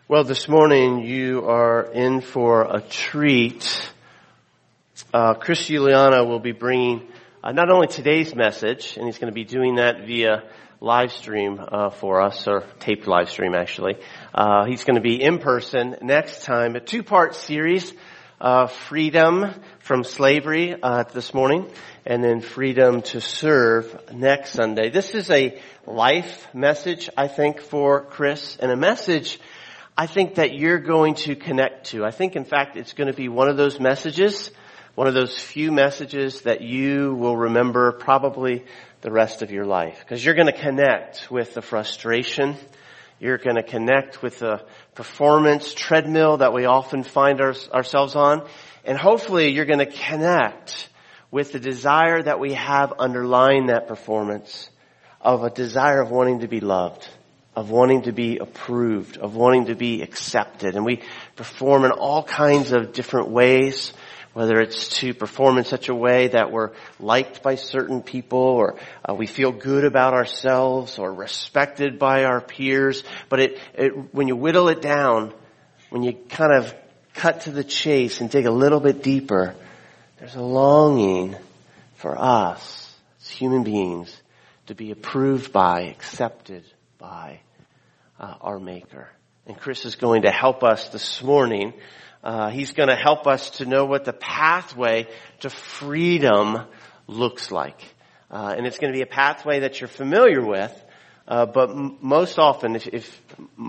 Well, this morning you are in for a treat. Chris Juliana will be bringing not only today's message, and he's going to be doing that via live stream for us, or taped live stream actually. He's going to be in person next time, a two-part series, Freedom from Slavery this morning, and then Freedom to Serve next Sunday. This is a life message, I think, for Chris, and a message I think that you're going to connect to. I think, in fact, it's going to be one of those messages, one of those few messages that you will remember probably the rest of your life. Because you're going to connect with the frustration. You're going to connect with the performance treadmill that we often find ourselves on. And hopefully you're going to connect with the desire that we have underlying that performance, of a desire of wanting to be loved, of wanting to be approved, of wanting to be accepted. And we perform in all kinds of different ways, whether it's to perform in such a way that we're liked by certain people, or we feel good about ourselves, or respected by our peers. But when you whittle it down, when you kind of cut to the chase and dig a little bit deeper, there's a longing for us as human beings to be approved by, accepted by our Maker. And Chris is going to help us this morning. He's going to help us to know what the pathway to freedom looks like. And it's going to be a pathway that you're familiar with, but most often, if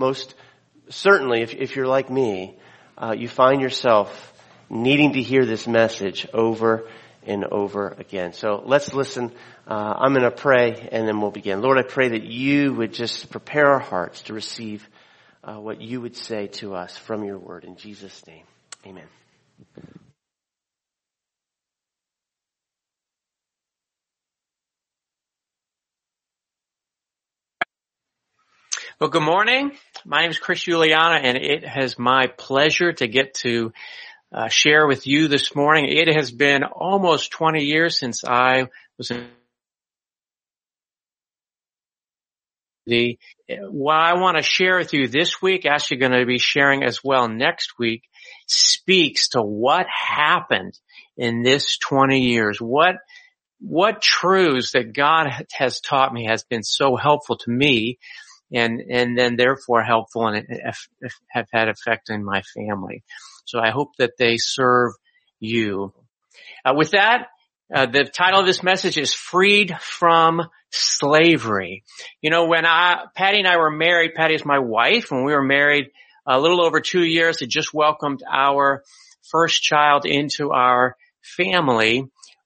you're like me, you find yourself needing to hear this message over and over again. So let's listen. I'm going to pray and then we'll begin. Lord, I pray that you would just prepare our hearts to receive what you would say to us from your word. In Jesus' name, amen. Well, good morning. My name is Chris Juliana, and it is my pleasure to get to share with you this morning. It has been almost 20 years since I was in what I want to share with you this week, actually going to be sharing as well next week, speaks to what happened in this 20 years. What truths that God has taught me has been so helpful to me, and then therefore helpful and have had effect in my family. So I hope that they serve you. With that, the title of this message is Freed from Slavery. You know, when Patty and I were married, Patty is my wife, when we were married a little over 2 years, had just welcomed our first child into our family,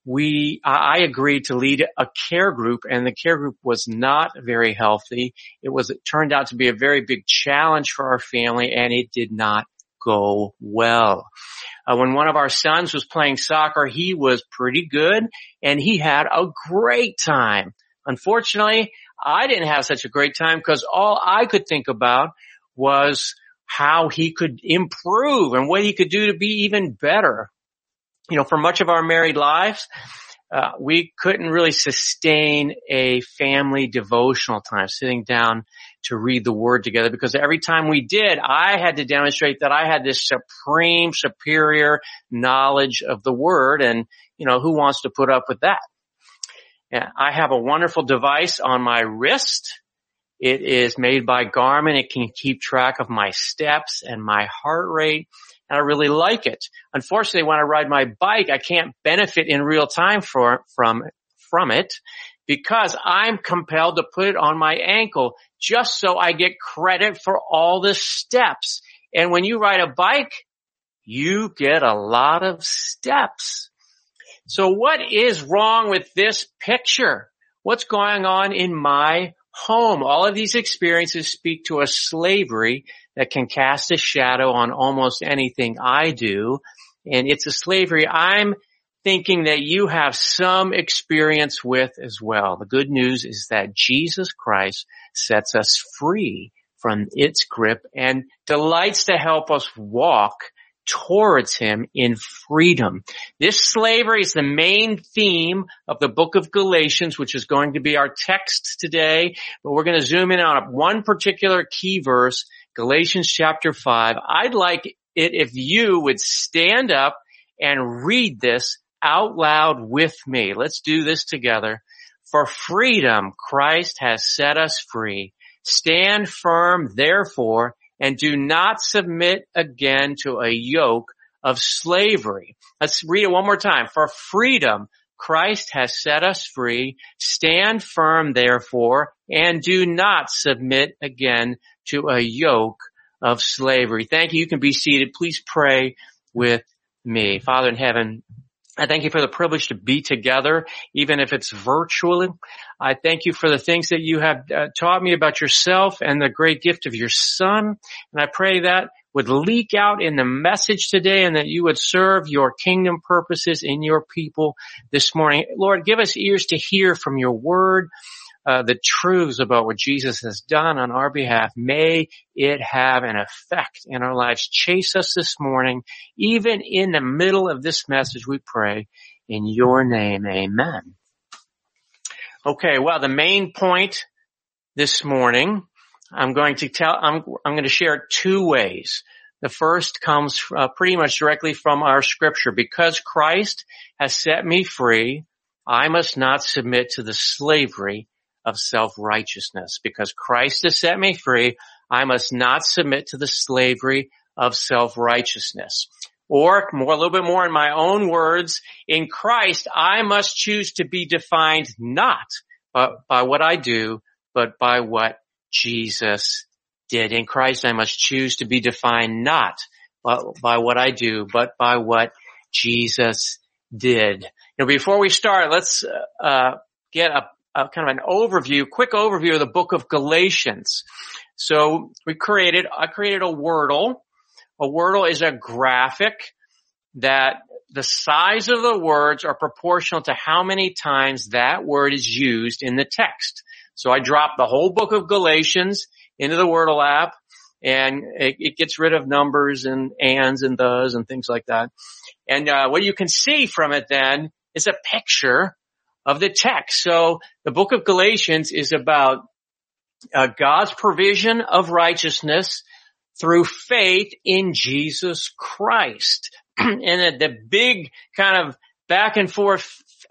I agreed to lead a care group, and the care group was not very healthy. It turned out to be a very big challenge for our family, and it did not go well. When one of our sons was playing soccer, he was pretty good, and he had a great time. Unfortunately, I didn't have such a great time because all I could think about was how he could improve and what he could do to be even better. You know, for much of our married lives, we couldn't really sustain a family devotional time, sitting down to read the Word together, because every time we did, I had to demonstrate that I had this supreme, superior knowledge of the Word, and, you know, who wants to put up with that? Yeah, I have a wonderful device on my wrist. It is made by Garmin. It can keep track of my steps and my heart rate, and I really like it. Unfortunately, when I ride my bike, I can't benefit in real time from it, because I'm compelled to put it on my ankle just so I get credit for all the steps. And when you ride a bike, you get a lot of steps. So what is wrong with this picture? What's going on in my home? All of these experiences speak to a slavery that can cast a shadow on almost anything I do. And it's a slavery I'm thinking that you have some experience with as well. The good news is that Jesus Christ sets us free from its grip and delights to help us walk towards him in freedom. This slavery is the main theme of the book of Galatians, which is going to be our text today. But we're going to zoom in on one particular key verse, Galatians chapter 5. I'd like it if you would stand up and read this out loud with me. Let's do this together. For freedom, Christ has set us free. Stand firm, therefore, and do not submit again to a yoke of slavery. Let's read it one more time. For freedom, Christ has set us free. Stand firm, therefore, and do not submit again to a yoke of slavery. Thank you. You can be seated. Please pray with me. Father in heaven, I thank you for the privilege to be together, even if it's virtually. I thank you for the things that you have taught me about yourself and the great gift of your Son. And I pray that would leak out in the message today and that you would serve your kingdom purposes in your people this morning. Lord, give us ears to hear from your word, the truths about what Jesus has done on our behalf. May it have an effect in our lives. Chase us this morning, even in the middle of this message, we pray in your name. Amen. Okay, well, the main point this morning, I'm going to share it two ways. The first comes pretty much directly from our scripture. Because Christ has set me free, I must not submit to the slavery of self-righteousness. Because Christ has set me free, I must not submit to the slavery of self-righteousness. Or a little bit more in my own words, in Christ, I must choose to be defined not by what I do, but by what Jesus did. In Christ, I must choose to be defined not by what I do, but by what Jesus did. Before we start, let's get a kind of an quick overview of the book of Galatians. So I created a Wordle. A Wordle is a graphic that the size of the words are proportional to how many times that word is used in the text. So I dropped the whole book of Galatians into the Wordle app, and it gets rid of numbers and ands and thes and things like that. And what you can see from it then is a picture of the text. So the book of Galatians is about God's provision of righteousness through faith in Jesus Christ. And the big kind of back and forth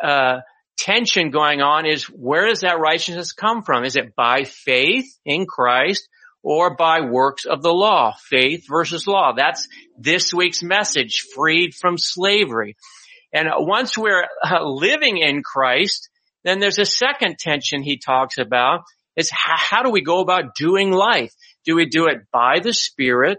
tension going on is, where does that righteousness come from? Is it by faith in Christ or by works of the law? Faith versus law. That's this week's message, freed from slavery. And once we're living in Christ, then there's a second tension he talks about. It's how do we go about doing life? Do we do it by the Spirit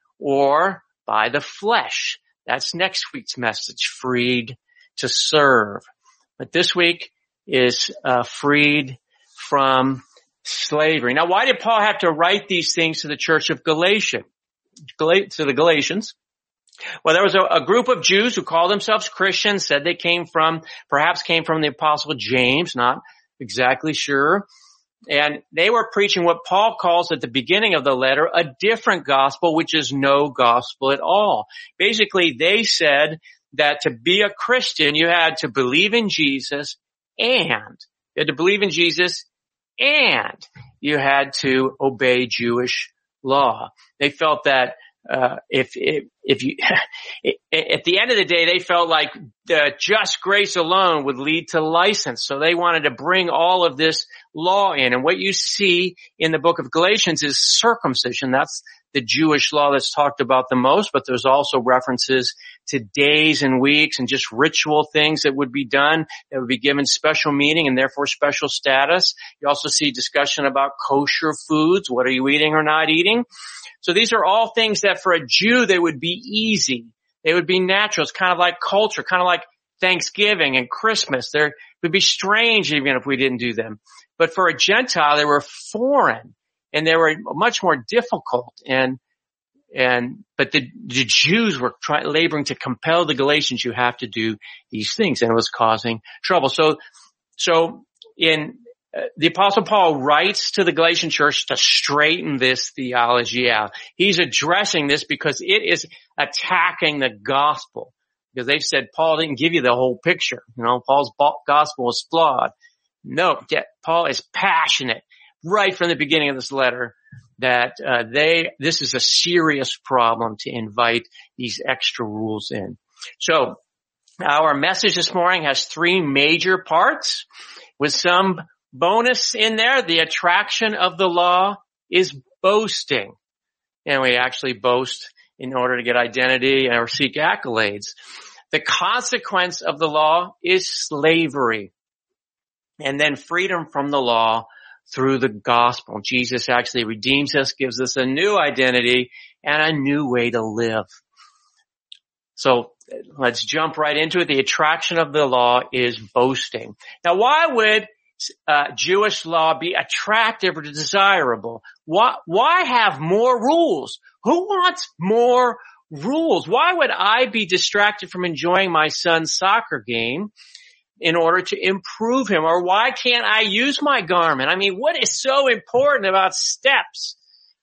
or by the flesh? That's next week's message, freed to serve. But this week is freed from slavery. Now, why did Paul have to write these things to the church of Galatia, to the Galatians? Well, there was a group of Jews who called themselves Christians, said they perhaps came from the Apostle James, not exactly sure. And they were preaching what Paul calls at the beginning of the letter a different gospel, which is no gospel at all. Basically, they said that to be a Christian, you had to believe in Jesus and you had to obey Jewish law. They felt that if you at the end of the day, they felt like just grace alone would lead to license. So they wanted to bring all of this law in. And what you see in the book of Galatians is circumcision. That's the Jewish law that's talked about the most, but there's also references to days and weeks and just ritual things that would be done that would be given special meaning and therefore special status. You also see discussion about kosher foods. What are you eating or not eating? So these are all things that for a Jew, they would be easy. They would be natural. It's kind of like culture, kind of like Thanksgiving and Christmas. They would be strange even if we didn't do them. But for a Gentile, they were foreign and they were much more difficult. But the Jews were laboring to compel the Galatians, you have to do these things, and it was causing trouble. So the Apostle Paul writes to the Galatian church to straighten this theology out. He's addressing this because it is attacking the gospel. Because they've said Paul didn't give you the whole picture. Paul's gospel is flawed. No, Paul is passionate right from the beginning of this letter that this is a serious problem to invite these extra rules in. So our message this morning has three major parts with some bonus in there. The attraction of the law is boasting. And we actually boast in order to get identity or seek accolades. The consequence of the law is slavery. And then freedom from the law through the gospel. Jesus actually redeems us, gives us a new identity and a new way to live. So let's jump right into it. The attraction of the law is boasting. Now, why would Jewish law be attractive or desirable? Why have more rules? Who wants more rules? Why would I be distracted from enjoying my son's soccer game in order to improve him? Or why can't I use my garment? I mean, what is so important about steps?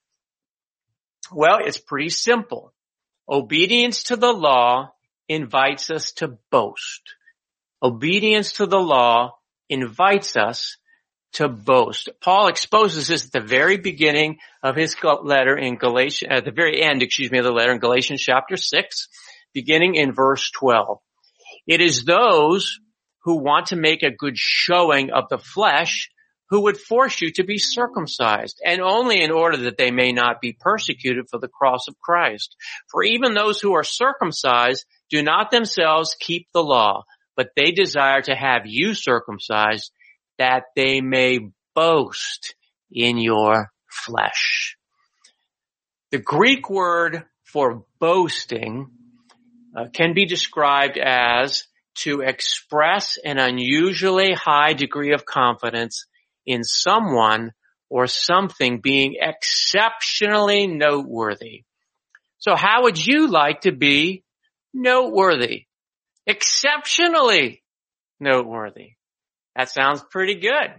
Well, it's pretty simple. Obedience to the law invites us to boast. Obedience to the law invites us to boast. Paul exposes this at the very beginning of his letter in Galatians, at the very end, of the letter in Galatians chapter 6, beginning in verse 12. It is those who want to make a good showing of the flesh who would force you to be circumcised, and only in order that they may not be persecuted for the cross of Christ. For even those who are circumcised do not themselves keep the law, but they desire to have you circumcised, that they may boast in your flesh. The Greek word for boasting can be described as to express an unusually high degree of confidence in someone or something being exceptionally noteworthy. So how would you like to be noteworthy? Exceptionally noteworthy. That sounds pretty good.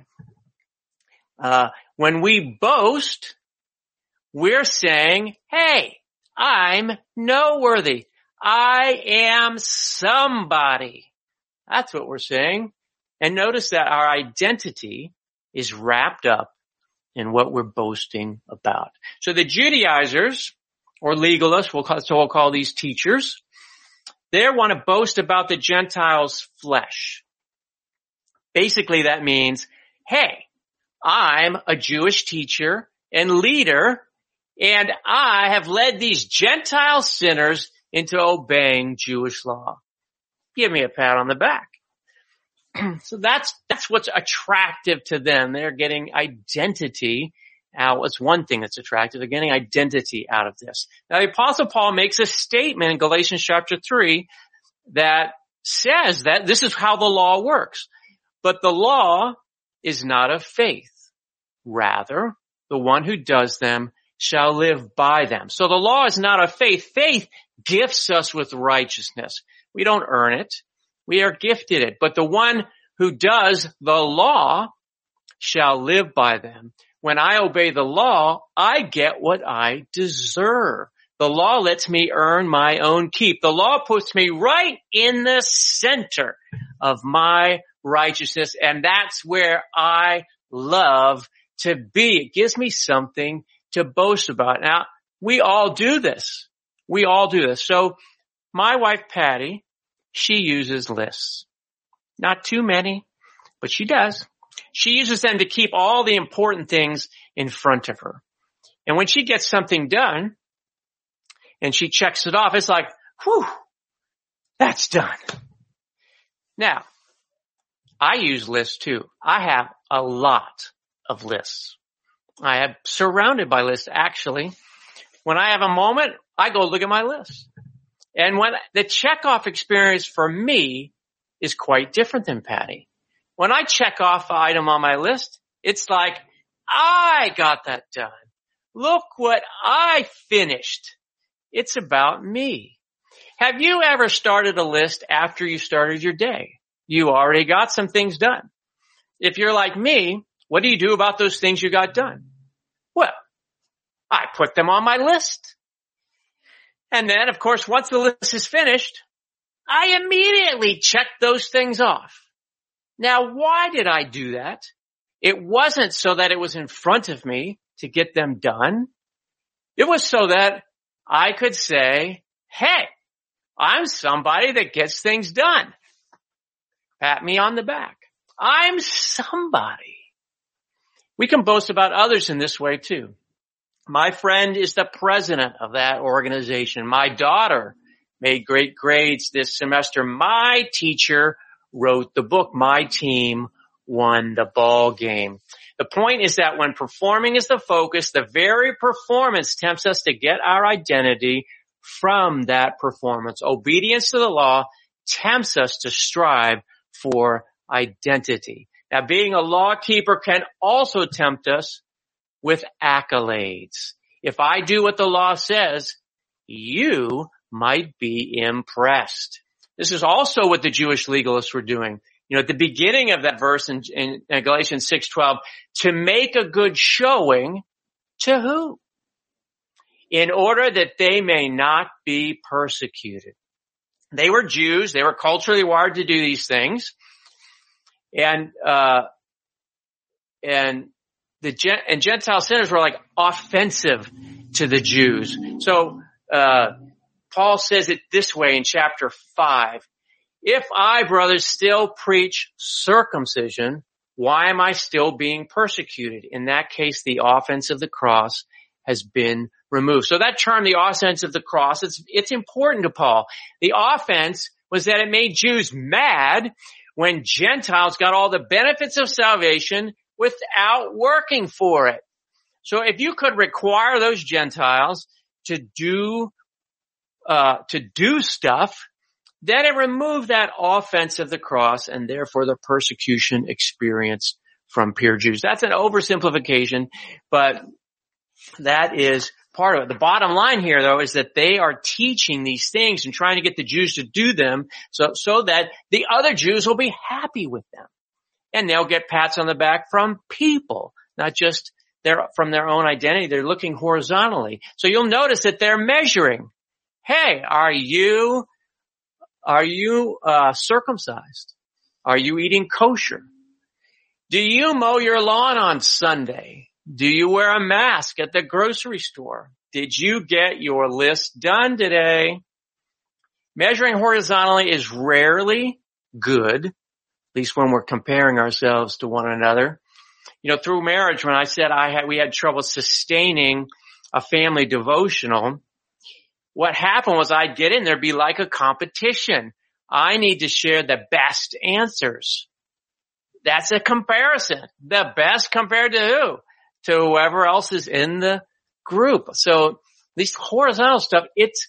When we boast, we're saying, hey, I'm noteworthy. I am somebody. That's what we're saying. And notice that our identity is wrapped up in what we're boasting about. So the Judaizers, or legalists, we'll call these teachers, they want to boast about the Gentiles' flesh. Basically, that means, hey, I'm a Jewish teacher and leader, and I have led these Gentile sinners into obeying Jewish law. Give me a pat on the back. So that's what's attractive to them. They're getting identity out. It's one thing that's attractive. They're getting identity out of this. Now, the Apostle Paul makes a statement in Galatians chapter 3 that says that this is how the law works. But the law is not of faith. Rather, the one who does them shall live by them. So the law is not of faith. Faith gifts us with righteousness. We don't earn it. We are gifted it. But the one who does the law shall live by them. When I obey the law, I get what I deserve. The law lets me earn my own keep. The law puts me right in the center of my righteousness, and that's where I love to be. It gives me something to boast about. Now, we all do this. We all do this. So my wife, Patty, she uses lists. Not too many, but she does. She uses them to keep all the important things in front of her. And when she gets something done and she checks it off, it's like, whew, that's done. Now, I use lists too. I have a lot of lists. I am surrounded by lists, actually. When I have a moment, I go look at my list. And when the checkoff experience for me is quite different than Patty. When I check off an item on my list, it's like, I got that done. Look what I finished. It's about me. Have you ever started a list after you started your day? You already got some things done. If you're like me, what do you do about those things you got done? Well, I put them on my list. And then, of course, once the list is finished, I immediately check those things off. Now, why did I do that? It wasn't so that it was in front of me to get them done. It was so that I could say, hey, I'm somebody that gets things done. Pat me on the back. I'm somebody. We can boast about others in this way too. My friend is the president of that organization. My daughter made great grades this semester. My teacher wrote the book. My team won the ball game. The point is that when performing is the focus, the very performance tempts us to get our identity from that performance. Obedience to the law tempts us to strive for identity. Now, being a law keeper can also tempt us with accolades. If I do what the law says, you might be impressed. This is also what the Jewish legalists were doing. You know, at the beginning of that verse in Galatians 6:12, to make a good showing to who? In order that they may not be persecuted. They were Jews. They were culturally wired to do these things. And Gentile sinners were like offensive to the Jews. So, Paul says it this way in chapter 5. If I, brothers, still preach circumcision, why am I still being persecuted? In that case, the offense of the cross has been removed. So that term, the offense of the cross, it's important to Paul. The offense was that it made Jews mad when Gentiles got all the benefits of salvation without working for it. So if you could require those Gentiles to do stuff, then it removed that offense of the cross and therefore the persecution experienced from pure Jews. That's an oversimplification, but that is part of it. The bottom line here, though, is that they are teaching these things and trying to get the Jews to do them so that the other Jews will be happy with them. And they'll get pats on the back from people, not just from their own identity. They're looking horizontally. So you'll notice that they're measuring. Hey, are you circumcised? Are you eating kosher? Do you mow your lawn on Sunday? Do you wear a mask at the grocery store? Did you get your list done today? Measuring horizontally is rarely good, at least when we're comparing ourselves to one another. You know, through marriage, when I said we had trouble sustaining a family devotional, what happened was I'd get in, there'd be like a competition. I need to share the best answers. That's a comparison. The best compared to who? To whoever else is in the group. So this horizontal stuff,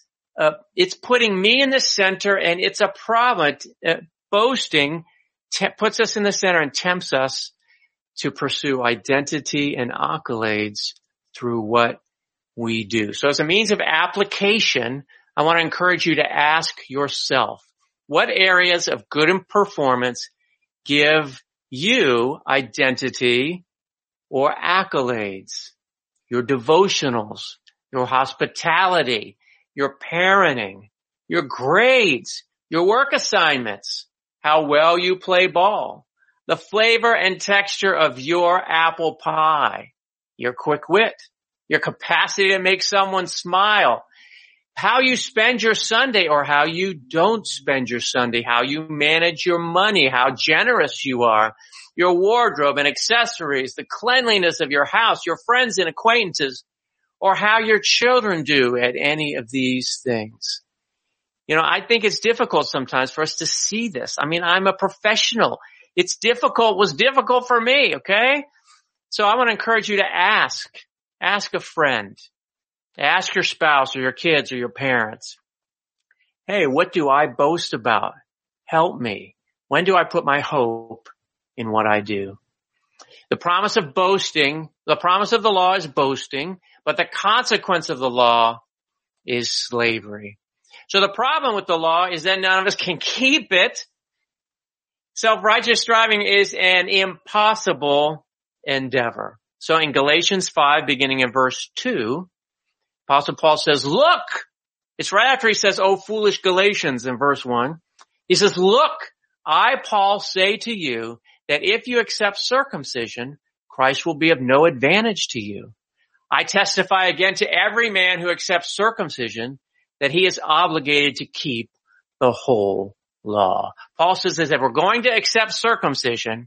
it's putting me in the center, and it's a problem. Boasting puts us in the center and tempts us to pursue identity and accolades through what we do. So as a means of application, I want to encourage you to ask yourself, what areas of good performance give you identity or accolades? Your devotionals, your hospitality, your parenting, your grades, your work assignments, how well you play ball, the flavor and texture of your apple pie, your quick wit, your capacity to make someone smile, how you spend your Sunday or how you don't spend your Sunday, how you manage your money, how generous you are, your wardrobe and accessories, the cleanliness of your house, your friends and acquaintances, or how your children do at any of these things. You know, I think it's difficult sometimes for us to see this. I mean, I'm a professional. Was difficult for me, okay? So I want to encourage you to ask a friend, ask your spouse or your kids or your parents. Hey, what do I boast about? Help me. When do I put my hope in what I do? The promise of the law is boasting, but the consequence of the law is slavery. So the problem with the law is that none of us can keep it. Self-righteous striving is an impossible endeavor. So in Galatians 5, beginning in verse 2, Apostle Paul says, look, it's right after he says, oh, foolish Galatians in verse 1. He says, look, I, Paul, say to you that if you accept circumcision, Christ will be of no advantage to you. I testify again to every man who accepts circumcision that he is obligated to keep the whole law. Paul says that if we're going to accept circumcision,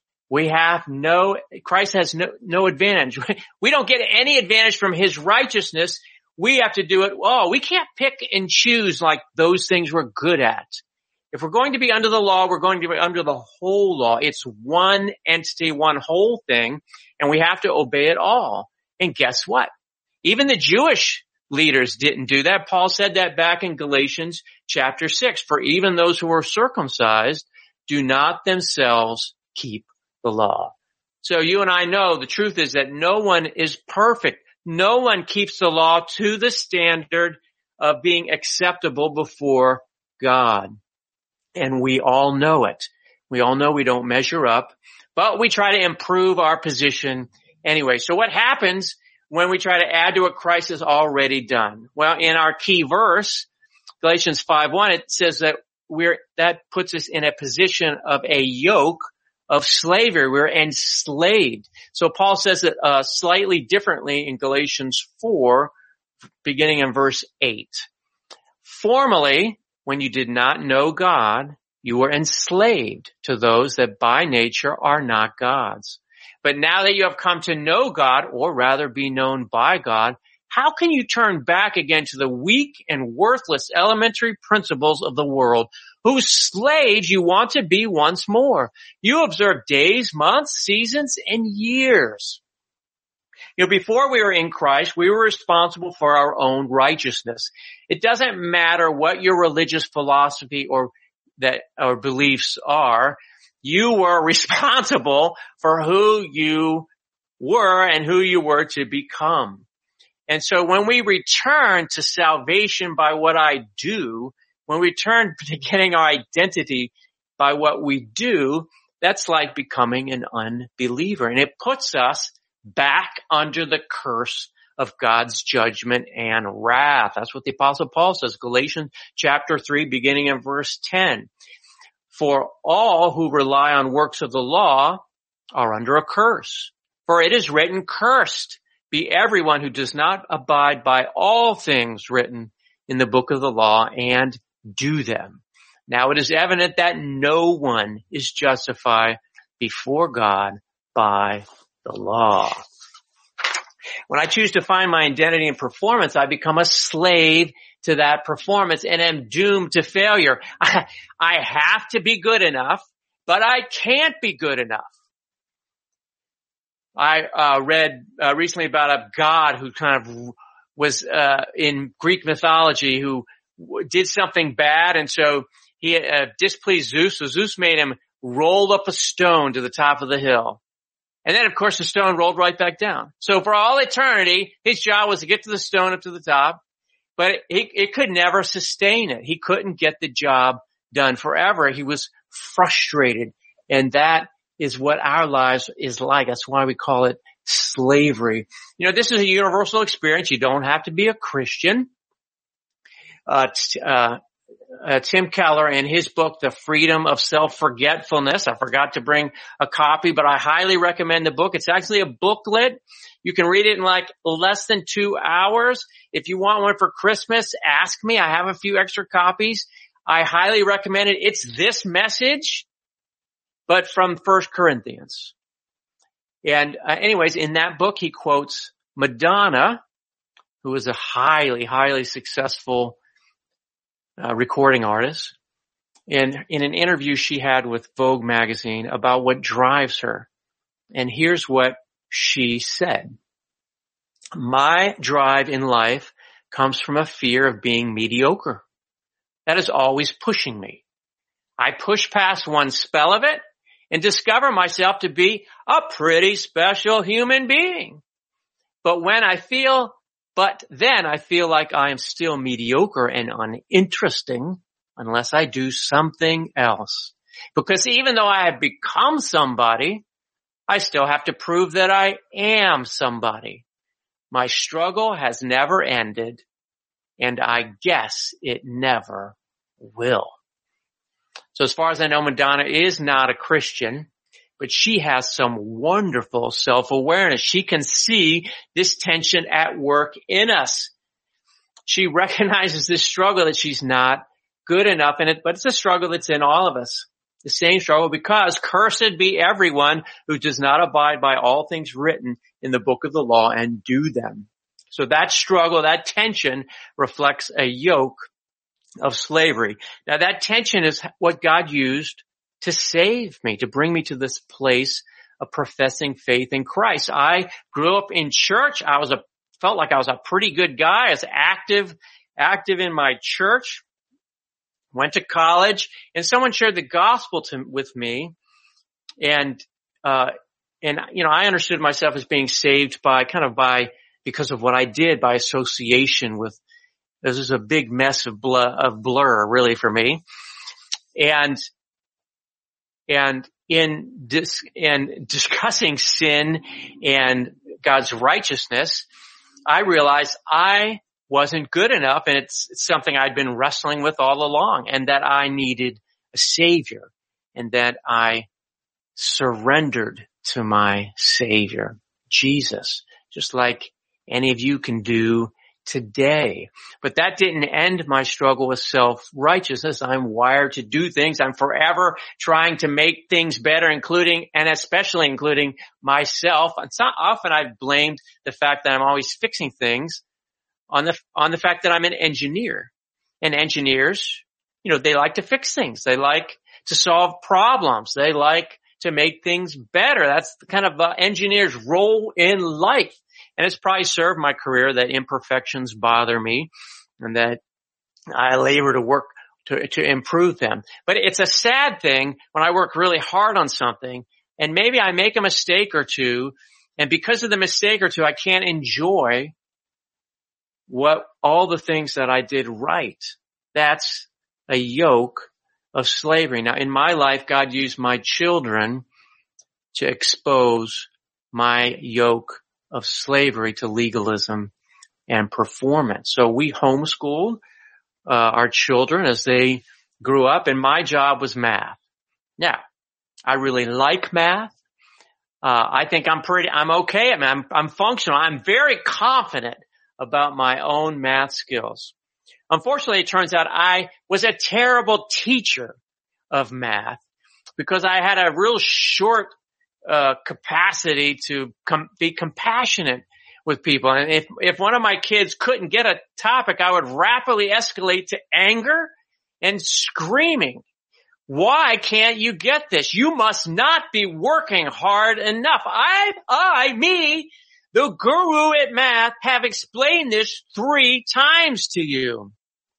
Christ has no advantage. We don't get any advantage from his righteousness. We have to do it. We can't pick and choose like those things we're good at. If we're going to be under the law, we're going to be under the whole law. It's one entity, one whole thing, and we have to obey it all. And guess what? Even the Jewish leaders didn't do that. Paul said that back in Galatians chapter 6. For even those who are circumcised do not themselves keep the law. So you and I know the truth is that no one is perfect. No one keeps the law to the standard of being acceptable before God. And we all know it. We all know we don't measure up, but we try to improve our position anyway. So what happens when we try to add to what Christ has already done? Well, in our key verse, Galatians 5:1, it says that that puts us in a position of a yoke of slavery. We're enslaved. So Paul says it slightly differently in Galatians 4, beginning in verse 8. Formerly, when you did not know God, you were enslaved to those that by nature are not God's. But now that you have come to know God, or rather be known by God, how can you turn back again to the weak and worthless elementary principles of the world, whose slaves you want to be once more? You observe days, months, seasons, and years. Before we were in Christ, we were responsible for our own righteousness. It doesn't matter what your religious philosophy or beliefs are. You were responsible for who you were and who you were to become. And so when we return to salvation by what I do, when we return to getting our identity by what we do, that's like becoming an unbeliever. And it puts us back under the curse of God's judgment and wrath. That's what the Apostle Paul says, Galatians chapter 3, beginning in verse 10. For all who rely on works of the law are under a curse. For it is written, cursed be everyone who does not abide by all things written in the book of the law and do them. Now it is evident that no one is justified before God by the law. When I choose to find my identity in performance, I become a slave to that performance and am doomed to failure. I have to be good enough, but I can't be good enough. I read recently about a god who kind of was in Greek mythology who did something bad, and so he displeased Zeus. So Zeus made him roll up a stone to the top of the hill. And then, of course, the stone rolled right back down. So for all eternity, his job was to get to the stone up to the top, but it could never sustain it. He couldn't get the job done forever. He was frustrated. And that is what our lives is like. That's why we call it slavery. This is a universal experience. You don't have to be a Christian. Tim Keller, in his book, The Freedom of Self-Forgetfulness, I forgot to bring a copy, but I highly recommend the book. It's actually a booklet. You can read it in like less than 2 hours. If you want one for Christmas, ask me. I have a few extra copies. I highly recommend it. It's this message, but from 1 Corinthians. And anyways, in that book, he quotes Madonna, who was a highly, highly successful recording artist, and in an interview she had with Vogue magazine about what drives her. And here's what she said. My drive in life comes from a fear of being mediocre. That is always pushing me. I push past one spell of it and discover myself to be a pretty special human being. But then I feel like I am still mediocre and uninteresting unless I do something else. Because even though I have become somebody, I still have to prove that I am somebody. My struggle has never ended, and I guess it never will. So as far as I know, Madonna is not a Christian, but she has some wonderful self-awareness. She can see this tension at work in us. She recognizes this struggle that she's not good enough in it, but it's a struggle that's in all of us. The same struggle, because cursed be everyone who does not abide by all things written in the book of the law and do them. So that struggle, that tension reflects a yoke of slavery. Now that tension is what God used to save me, to bring me to this place of professing faith in Christ. I grew up in church. Felt like I was a pretty good guy. I was active in my church. Went to college, and someone shared the gospel with me, and I understood myself as being saved because of what I did, by association with. This is a big mess of blur, really, for me, and in discussing sin and God's righteousness, I realized I wasn't good enough, and it's something I'd been wrestling with all along, and that I needed a Savior, and that I surrendered to my Savior, Jesus, just like any of you can do today. But that didn't end my struggle with self-righteousness. I'm wired to do things. I'm forever trying to make things better, especially including myself. And so often I've blamed the fact that I'm always fixing things on the fact that I'm an engineer. And engineers, they like to fix things. They like to solve problems. They like to make things better. That's the kind of engineer's role in life. And it's probably served my career that imperfections bother me and that I labor to work to improve them. But it's a sad thing when I work really hard on something and maybe I make a mistake or two, and because of the mistake or two, I can't enjoy all the things that I did right. That's a yoke of slavery. Now, in my life, God used my children to expose my yoke of slavery to legalism and performance. So we homeschooled our children as they grew up, and my job was math. Now, I really like math. I think I'm okay at math. I'm functional. I'm very confident about my own math skills. Unfortunately, it turns out I was a terrible teacher of math because I had a real short capacity to be compassionate with people. And if one of my kids couldn't get a topic, I would rapidly escalate to anger and screaming. Why can't you get this? You must not be working hard enough. Me, the guru at math, have explained this 3 times to you.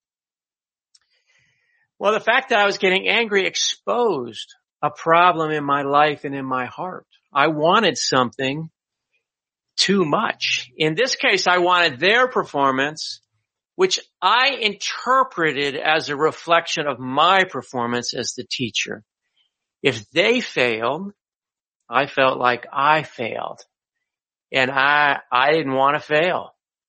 Well, the fact that I was getting angry exposed a problem in my life and in my heart. I wanted something too much. In this case, I wanted their performance, which I interpreted as a reflection of my performance as the teacher. If they failed, I felt like I failed. And I didn't want to fail.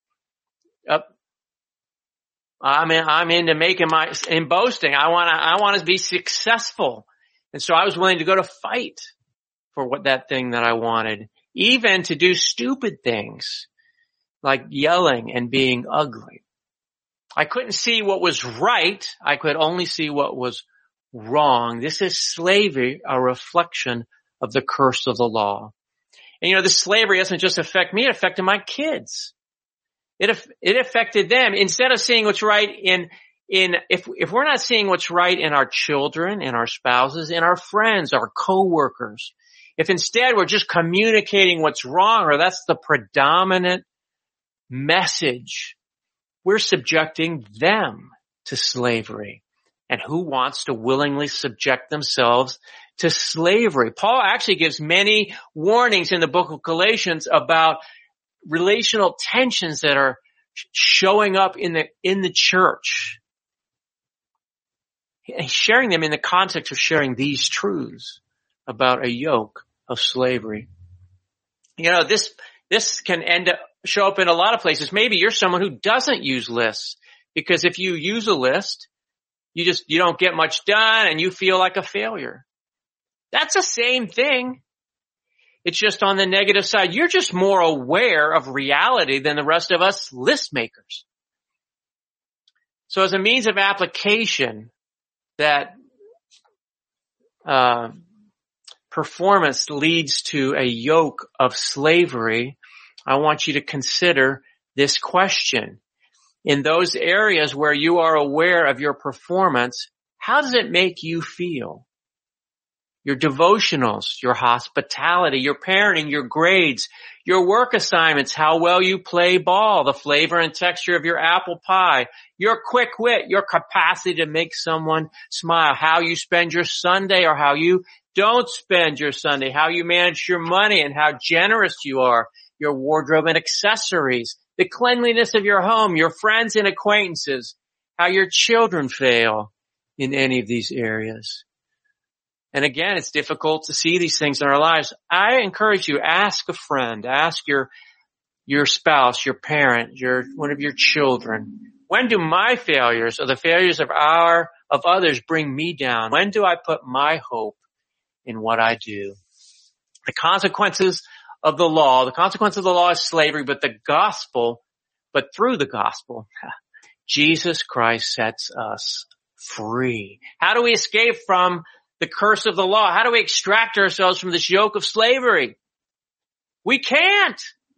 I'm into in boasting. I want to be successful. And so I was willing to go to fight for that thing that I wanted, even to do stupid things like yelling and being ugly. I couldn't see what was right. I could only see what was wrong. This is slavery, a reflection of the curse of the law. And this slavery doesn't just affect me, it affected my kids. It affected them. Instead of seeing what's right if we're not seeing what's right in our children, in our spouses, in our friends, our coworkers, if instead we're just communicating what's wrong, or that's the predominant message, we're subjecting them to slavery. And who wants to willingly subject themselves to slavery? Paul actually gives many warnings in the book of Galatians about relational tensions that are showing up in the church. He's sharing them in the context of sharing these truths about a yoke of slavery. This can show up in a lot of places. Maybe you're someone who doesn't use lists, because if you use a list, you don't get much done and you feel like a failure. That's the same thing It's just on the negative side. You're just more aware of reality than the rest of us list makers. So as a means of application, that performance leads to a yoke of slavery, I want you to consider this question. In those areas where you are aware of your performance, how does it make you feel? Your devotionals, your hospitality, your parenting, your grades, your work assignments, how well you play ball, the flavor and texture of your apple pie, your quick wit, your capacity to make someone smile, how you spend your Sunday or how you don't spend your Sunday, how you manage your money and how generous you are, your wardrobe and accessories, the cleanliness of your home, your friends and acquaintances, how your children fail in any of these areas. And again, it's difficult to see these things in our lives. I encourage you, ask a friend, ask your spouse, your parent, one of your children. When do my failures or the failures of others bring me down? When do I put my hope in what I do? The consequence of the law is slavery, but through the gospel, Jesus Christ sets us free. How do we escape from the curse of the law? How do we extract ourselves from this yoke of slavery? We can't.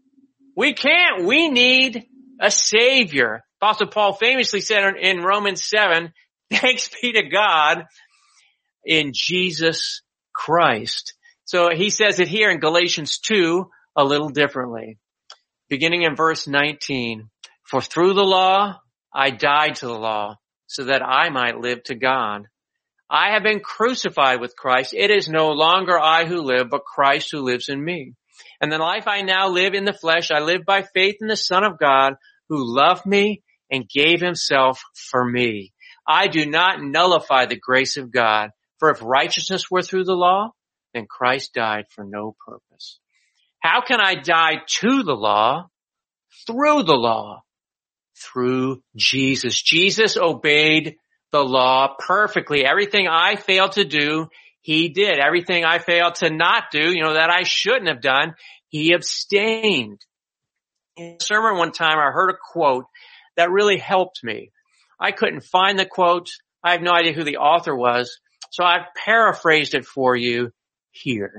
We need a Savior. Apostle Paul famously said in Romans 7, thanks be to God in Jesus Christ. So he says it here in Galatians 2 a little differently. Beginning in verse 19, for through the law I died to the law so that I might live to God. I have been crucified with Christ. It is no longer I who live, but Christ who lives in me. And the life I now live in the flesh, I live by faith in the Son of God who loved me and gave himself for me. I do not nullify the grace of God, for if righteousness were through the law, then Christ died for no purpose. How can I die to the law? Through the law. Through Jesus. Jesus obeyed the law perfectly. Everything I failed to do, he did. Everything I failed to not do, that I shouldn't have done, he abstained. In a sermon one time, I heard a quote that really helped me. I couldn't find the quote. I have no idea who the author was, so I've paraphrased it for you here.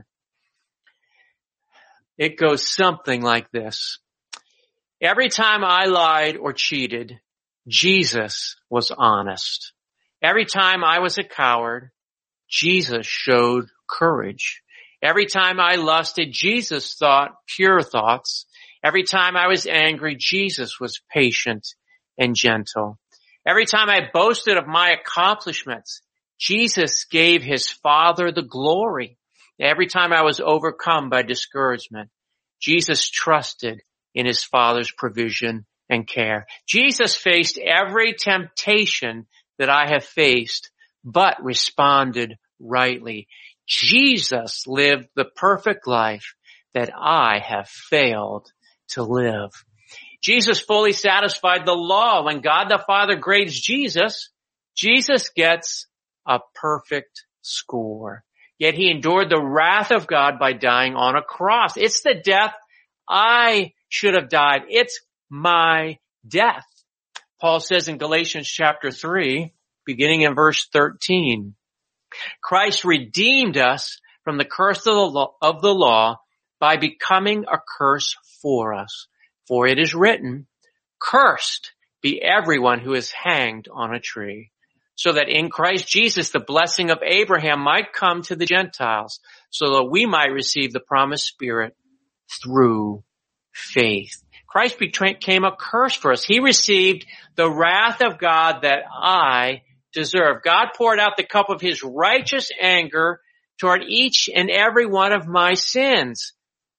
It goes something like this. Every time I lied or cheated, Jesus was honest. Every time I was a coward, Jesus showed courage. Every time I lusted, Jesus thought pure thoughts. Every time I was angry, Jesus was patient and gentle. Every time I boasted of my accomplishments, Jesus gave his Father the glory. Every time I was overcome by discouragement, Jesus trusted in his Father's provision and care. Jesus faced every temptation that I have faced, but responded rightly. Jesus lived the perfect life that I have failed to live. Jesus fully satisfied the law. When God the Father grades Jesus, Jesus gets a perfect score. Yet he endured the wrath of God by dying on a cross. It's the death I should have died. It's my death. Paul says in Galatians chapter 3, beginning in verse 13, Christ redeemed us from the curse of the law by becoming a curse for us. For it is written, cursed be everyone who is hanged on a tree, so that in Christ Jesus the blessing of Abraham might come to the Gentiles, so that we might receive the promised Spirit through faith. Christ became a curse for us. He received the wrath of God that I deserve. God poured out the cup of his righteous anger toward each and every one of my sins,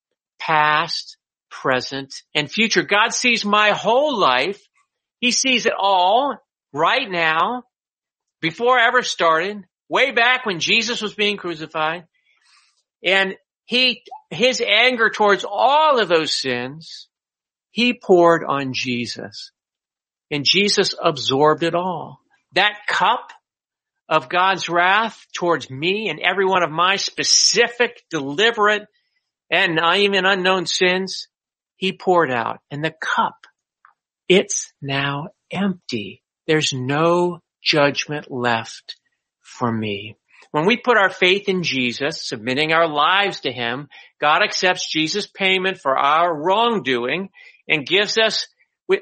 past, present, and future. God sees my whole life. He sees it all right now, before I ever started, way back when Jesus was being crucified. And his anger towards all of those sins, he poured on Jesus. And Jesus absorbed it all. That cup of God's wrath towards me and every one of my specific, deliberate and even unknown sins, he poured out. And the cup, it's now empty. There's no judgment left for me. When we put our faith in Jesus, submitting our lives to him, God accepts Jesus' payment for our wrongdoing and gifts us with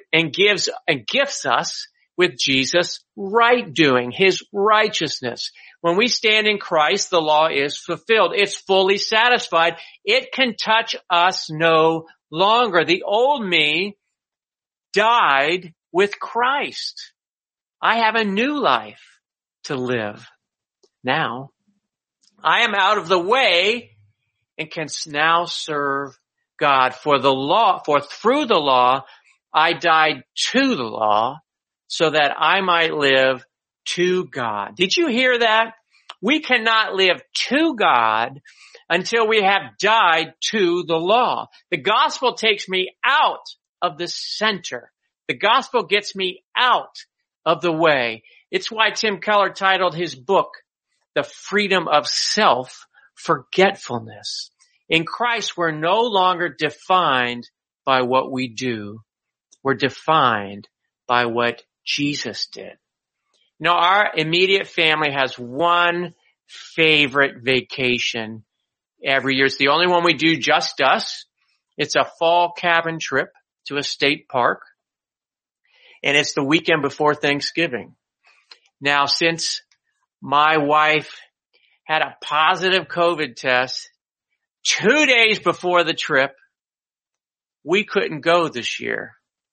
Jesus' right doing, his righteousness. When we stand in Christ, the law is fulfilled. It's fully satisfied. It can touch us no longer. The old me died with Christ. I have a new life to live now. I am out of the way and can now serve God. For through the law, I died to the law so that I might live to God. Did you hear that? We cannot live to God until we have died to the law. The gospel takes me out of the center. The gospel gets me out of the way. It's why Tim Keller titled his book, The Freedom of Self-Forgetfulness. In Christ, we're no longer defined by what we do. We're defined by what Jesus did. Now, our immediate family has one favorite vacation every year. It's the only one we do, just us. It's a fall cabin trip to a state park. And it's the weekend before Thanksgiving. Now, since my wife had a positive COVID test 2 days before the trip, we couldn't go this year.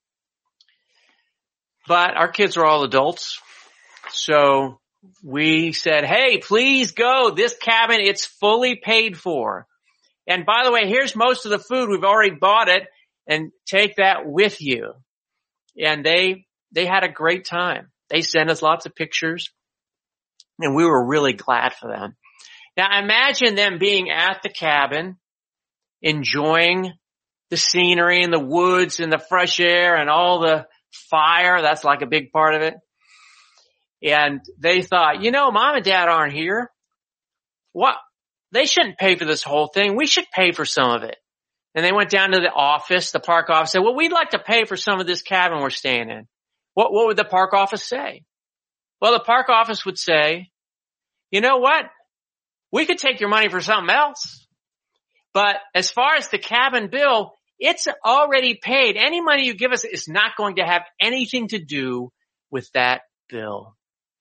But our kids are all adults. So we said, hey, please go. This cabin, it's fully paid for. And by the way, here's most of the food. We've already bought it, and take that with you. And they had a great time. They sent us lots of pictures, and we were really glad for them. Now imagine them being at the cabin, enjoying the scenery and the woods and the fresh air and all the fire. That's like a big part of it. And they thought, Mom and Dad aren't here. What? They shouldn't pay for this whole thing. We should pay for some of it. And they went down to the office, the park office, said, well, we'd like to pay for some of this cabin we're staying in. What would the park office say? Well, the park office would say, you know what? We could take your money for something else. But as far as the cabin bill, it's already paid. Any money you give us is not going to have anything to do with that bill.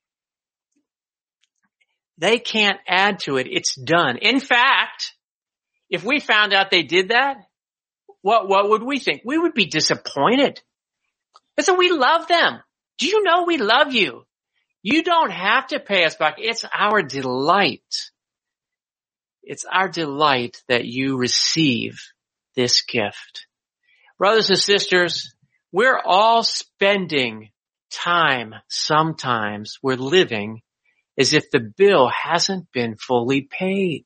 They can't add to it. It's done. In fact, if we found out they did that, what would we think? We would be disappointed. And so we love them. Do you know we love you? You don't have to pay us back. It's our delight. It's our delight that you receive this gift. Brothers and sisters, we're all spending time sometimes. We're living as if the bill hasn't been fully paid.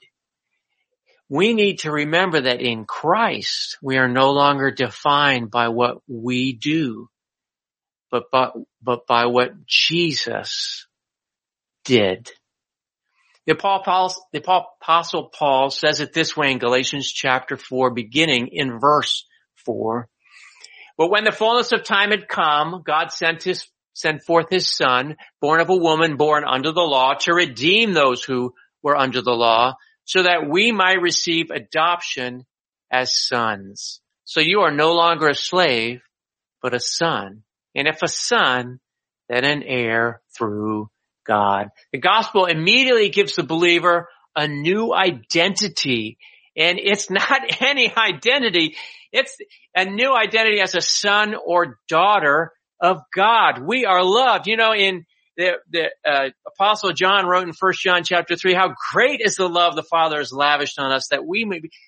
We need to remember that in Christ, we are no longer defined by what we do, but by what Jesus did. The Apostle Paul says it this way in Galatians chapter 4, beginning in verse 4. But when the fullness of time had come, God sent forth his Son, born of a woman, born under the law, to redeem those who were under the law, so that we might receive adoption as sons. So you are no longer a slave, but a son. And if a son, then an heir through God. The gospel immediately gives the believer a new identity. And it's not any identity. It's a new identity as a son or daughter of God. We are loved. In the Apostle John wrote in 1 John chapter 3, how great is the love the Father has lavished on us that we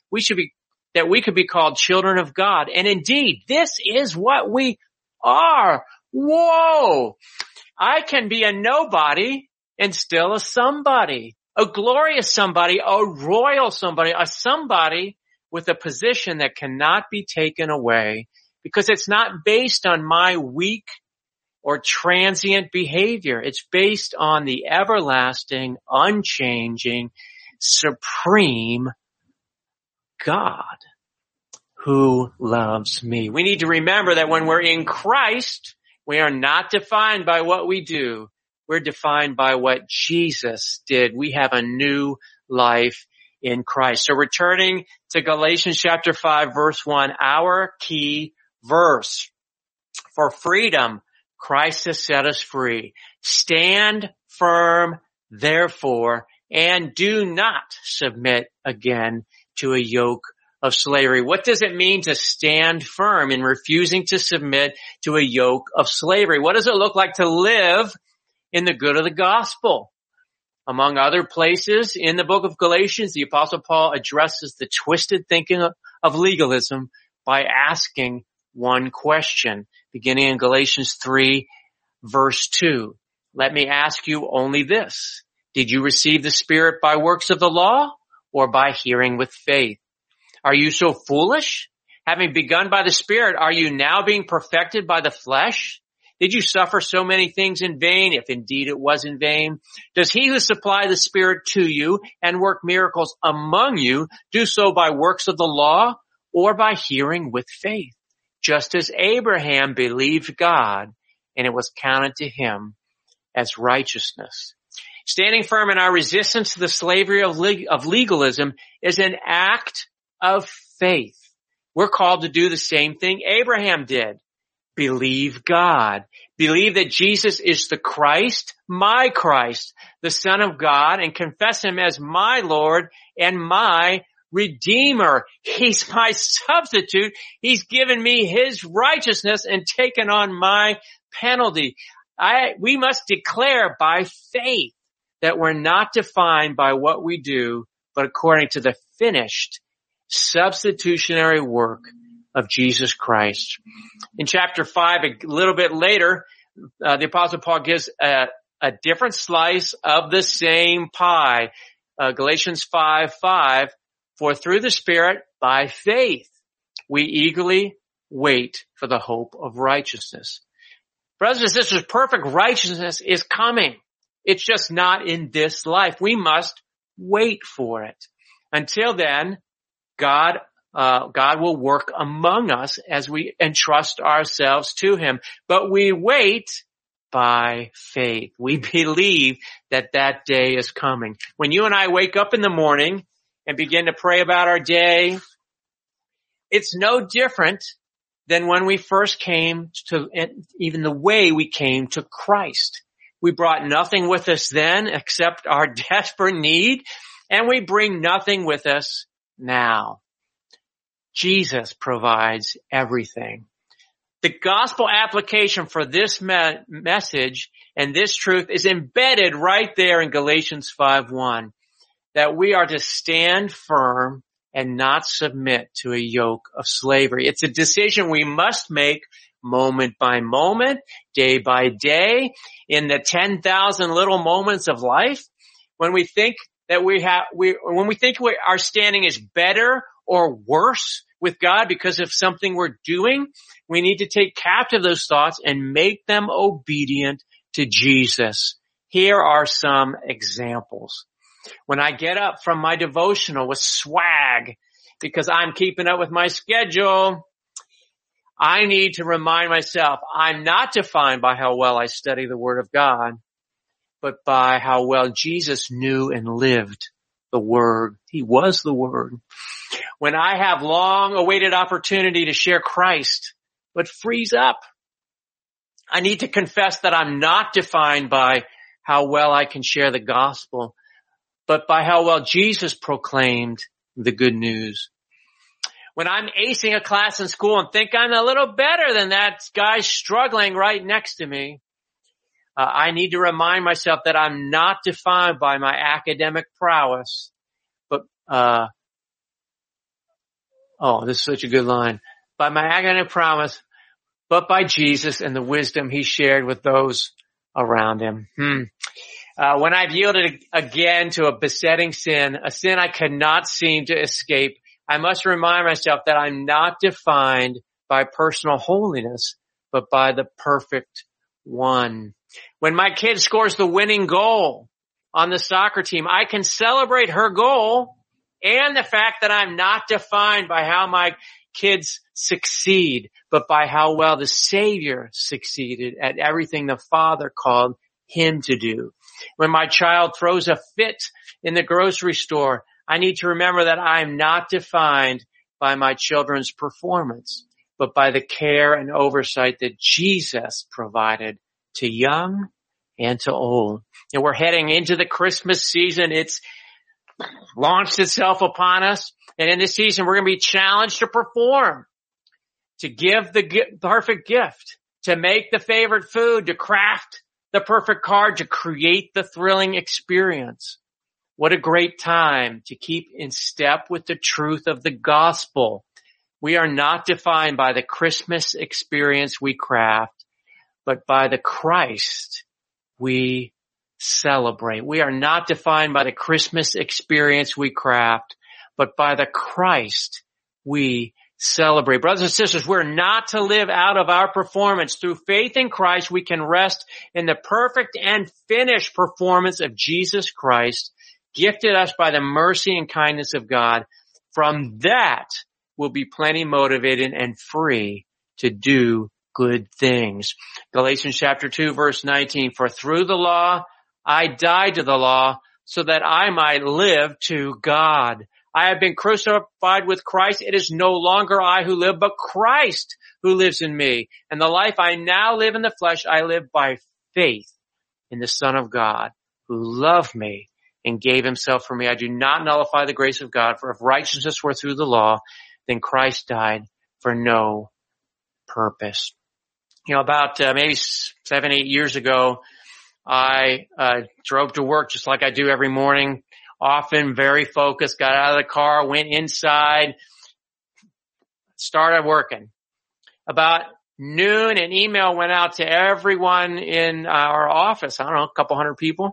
could be called children of God. And indeed, this is what we are. Whoa! I can be a nobody and still a somebody, a glorious somebody, a royal somebody, a somebody with a position that cannot be taken away, because it's not based on my weak or transient behavior. It's based on the everlasting, unchanging, supreme God who loves me. We need to remember that when we're in Christ, we are not defined by what we do. We're defined by what Jesus did. We have a new life in Christ. So returning to Galatians chapter 5, verse 1, our key verse. For freedom, Christ has set us free. Stand firm, therefore, and do not submit again to a yoke of slavery. What does it mean to stand firm in refusing to submit to a yoke of slavery? What does it look like to live in the good of the gospel? Among other places in the book of Galatians, the Apostle Paul addresses the twisted thinking of legalism by asking one question, beginning in Galatians 3, verse 2. Let me ask you only this. Did you receive the Spirit by works of the law or by hearing with faith? Are you so foolish? Having begun by the Spirit, are you now being perfected by the flesh? Did you suffer so many things in vain, if indeed it was in vain? Does he who supplied the Spirit to you and work miracles among you do so by works of the law or by hearing with faith? Just as Abraham believed God, and it was counted to him as righteousness. Standing firm in our resistance to the slavery of legalism is an act of faith. We're called to do the same thing Abraham did. Believe God. Believe that Jesus is the Christ, my Christ, the Son of God, and confess him as my Lord and my Redeemer. He's my substitute. He's given me his righteousness and taken on my penalty. We must declare by faith that we're not defined by what we do, but according to the finished substitutionary work of Jesus Christ. In chapter 5, a little bit later, the Apostle Paul gives a different slice of the same pie. Galatians 5:5, for through the Spirit, by faith, we eagerly wait for the hope of righteousness. Brothers and sisters, perfect righteousness is coming. It's just not in this life. We must wait for it. Until then, God will work among us as we entrust ourselves to him. But we wait by faith. We believe that that day is coming. When you and I wake up in the morning and begin to pray about our day, it's no different than when we first came to, even the way we came to Christ. We brought nothing with us then except our desperate need, and we bring nothing with us now. Jesus provides everything. The gospel application for this message and this truth is embedded right there in Galatians 5:1, that we are to stand firm and not submit to a yoke of slavery. It's a decision we must make moment by moment, day by day, in the 10,000 little moments of life. When we think that our standing is better or worse with God because of something we're doing, we need to take captive those thoughts and make them obedient to Jesus. Here are some examples. When I get up from my devotional with swag because I'm keeping up with my schedule, I need to remind myself I'm not defined by how well I study the Word of God, but by how well Jesus knew and lived the Word. He was the Word. When I have long-awaited opportunity to share Christ, but freeze up, I need to confess that I'm not defined by how well I can share the gospel, but by how well Jesus proclaimed the good news. When I'm acing a class in school and think I'm a little better than that guy struggling right next to me, I need to remind myself that I'm not defined by my academic prowess, but, this is such a good line, by my academic prowess, but by Jesus and the wisdom he shared with those around him. When I've yielded again to a besetting sin, a sin I cannot seem to escape, I must remind myself that I'm not defined by personal holiness, but by the perfect one. When my kid scores the winning goal on the soccer team, I can celebrate her goal, and the fact that I'm not defined by how my kids succeed, but by how well the Savior succeeded at everything the Father called him to do. When my child throws a fit in the grocery store, I need to remember that I'm not defined by my children's performance, but by the care and oversight that Jesus provided to young and to old. And we're heading into the Christmas season. It's launched itself upon us. And in this season, we're going to be challenged to perform, to give the perfect gift, to make the favorite food, to craft the perfect card, to create the thrilling experience. What a great time to keep in step with the truth of the gospel. We are not defined by the Christmas experience we craft, but by the Christ we celebrate. We are not defined by the Christmas experience we craft, but by the Christ we celebrate. Brothers and sisters, we're not to live out of our performance. Through faith in Christ, we can rest in the perfect and finished performance of Jesus Christ, gifted us by the mercy and kindness of God. From that, we'll be plenty motivated and free to do good things. Galatians chapter 2, verse 19, for through the law, I died to the law so that I might live to God. I have been crucified with Christ. It is no longer I who live, but Christ who lives in me. And the life I now live in the flesh, I live by faith in the Son of God who loved me and gave himself for me. I do not nullify the grace of God, for if righteousness were through the law, then Christ died for no purpose. You know, about maybe 7, 8 years ago, I drove to work just like I do every morning, often very focused, got out of the car, went inside, started working. About noon, an email went out to everyone in our office. I don't know, a couple hundred people.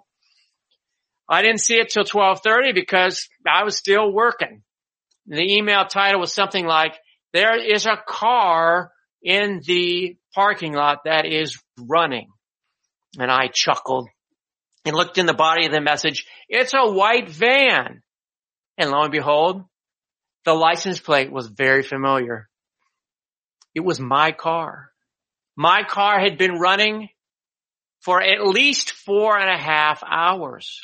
I didn't see it till 12:30 because I was still working. The email title was something like, there is a car in the parking lot that is running. And I chuckled and looked in the body of the message. It's a white van. And lo and behold, the license plate was very familiar. It was my car. My car had been running for at least 4.5 hours.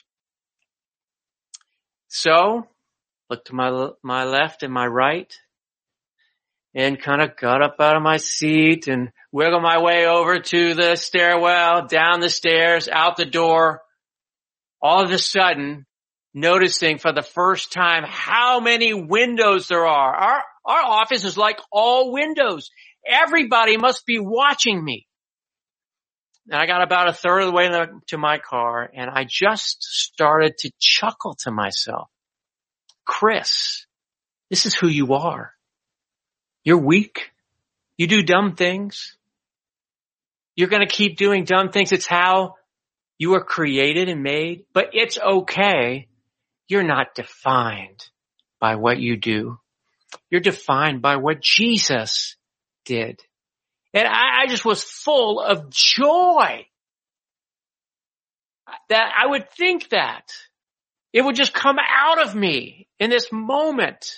So, looked to my left and my right and kind of got up out of my seat and wiggled my way over to the stairwell, down the stairs, out the door. All of a sudden, noticing for the first time how many windows there are. Our office is like all windows. Everybody must be watching me. And I got about a third of the way to my car, and I just started to chuckle to myself. Chris, this is who you are. You're weak. You do dumb things. You're going to keep doing dumb things. It's how you were created and made, but it's okay. You're not defined by what you do. You're defined by what Jesus did. And I just was full of joy that I would think that it would just come out of me in this moment.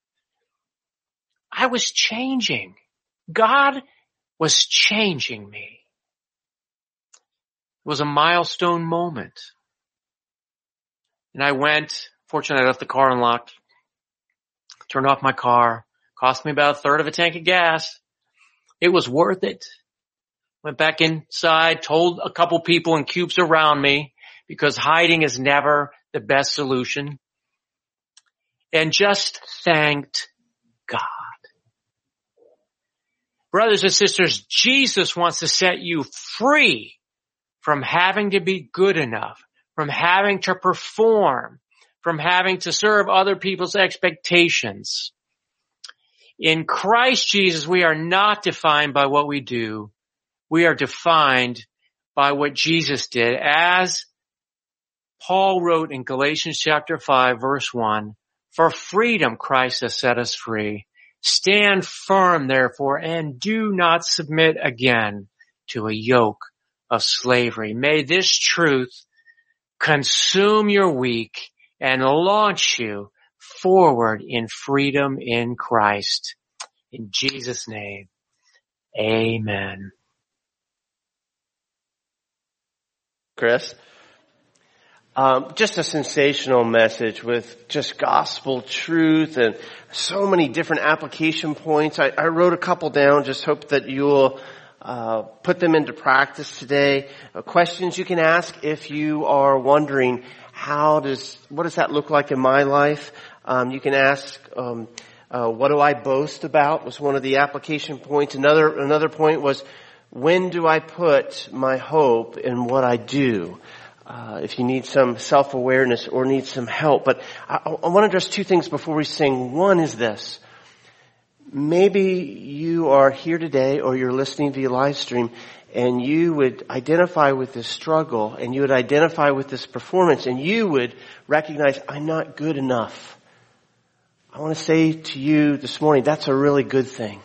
I was changing. God was changing me. It was a milestone moment. And I went, fortunately I left the car unlocked, turned off my car, cost me about a third of a tank of gas. It was worth it. Went back inside, told a couple people in cubes around me, because hiding is never the best solution, and just thanked God. Brothers and sisters, Jesus wants to set you free from having to be good enough, from having to perform, from having to serve other people's expectations. In Christ Jesus, we are not defined by what we do. We are defined by what Jesus did. As Paul wrote in Galatians chapter 5, verse 1, for freedom Christ has set us free. Stand firm, therefore, and do not submit again to a yoke of slavery. May this truth consume your week and launch you forward in freedom in Christ. In Jesus' name, amen. Chris? Just a sensational message with just gospel truth and so many different application points. I wrote a couple down, just hope that you'll put them into practice today. Questions you can ask if you are wondering, what does that look like in my life? You can ask, what do I boast about, was one of the application points. Another point was, when do I put my hope in what I do? If you need some self-awareness or need some help. But I want to address two things before we sing. One is this. Maybe you are here today or you're listening via live stream and you would identify with this struggle and you would identify with this performance and you would recognize, I'm not good enough. I want to say to you this morning, that's a really good thing.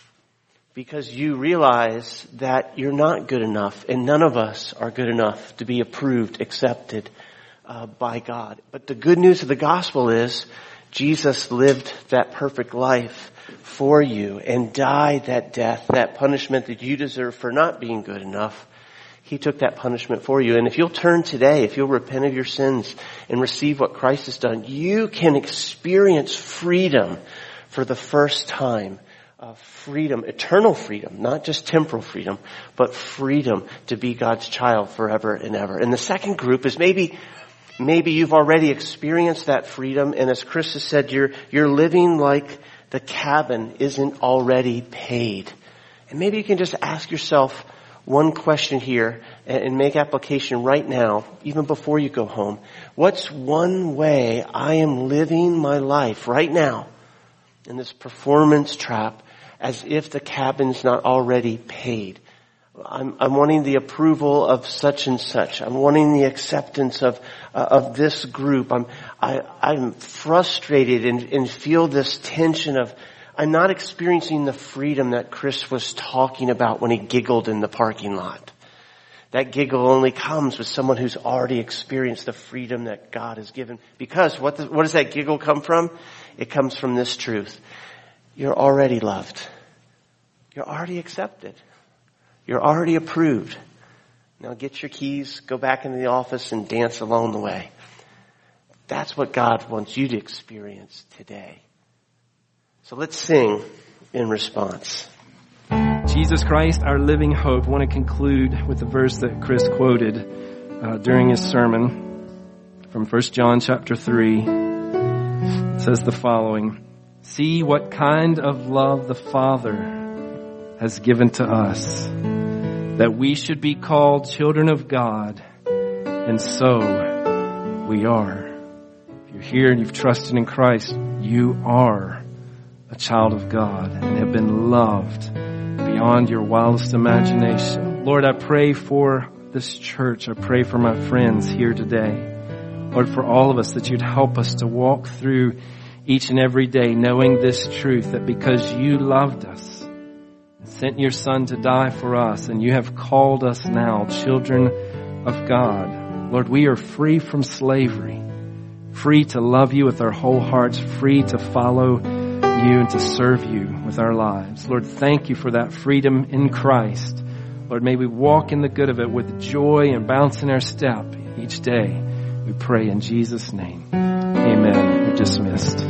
Because you realize that you're not good enough, and none of us are good enough to be approved, accepted by God. But the good news of the gospel is Jesus lived that perfect life for you and died that death, that punishment that you deserve for not being good enough. He took that punishment for you. And if you'll turn today, if you'll repent of your sins and receive what Christ has done, you can experience freedom for the first time. Freedom, eternal freedom, not just temporal freedom, but freedom to be God's child forever and ever. And the second group is maybe you've already experienced that freedom, and as Chris has said, you're living like the cabin isn't already paid. And maybe you can just ask yourself one question here and make application right now, even before you go home. What's one way I am living my life right now in this performance trap as if the cabin's not already paid? I'm wanting the approval of such and such. I'm wanting the acceptance of this group. I'm frustrated and feel this tension of I'm not experiencing the freedom that Chris was talking about when he giggled in the parking lot. That giggle only comes with someone who's already experienced the freedom that God has given. Because what does that giggle come from? It comes from this truth. You're already loved. You're already accepted. You're already approved. Now get your keys, go back into the office and dance along the way. That's what God wants you to experience today. So let's sing in response. Jesus Christ, our living hope. I want to conclude with the verse that Chris quoted during his sermon from 1 John chapter 3. It says the following: See what kind of love the Father has given to us, that we should be called children of God, and so we are. If you're here and you've trusted in Christ, you are a child of God and have been loved beyond your wildest imagination. Lord, I pray for this church. I pray for my friends here today. Lord, for all of us, that you'd help us to walk through each and every day knowing this truth, that because you loved us and sent your Son to die for us, and you have called us now children of God, Lord, we are free from slavery, free to love you with our whole hearts, free to follow you and to serve you with our lives. Lord, thank you for that freedom in Christ. Lord, may we walk in the good of it with joy and bounce in our step each day. We pray in Jesus' name. Amen. You're dismissed.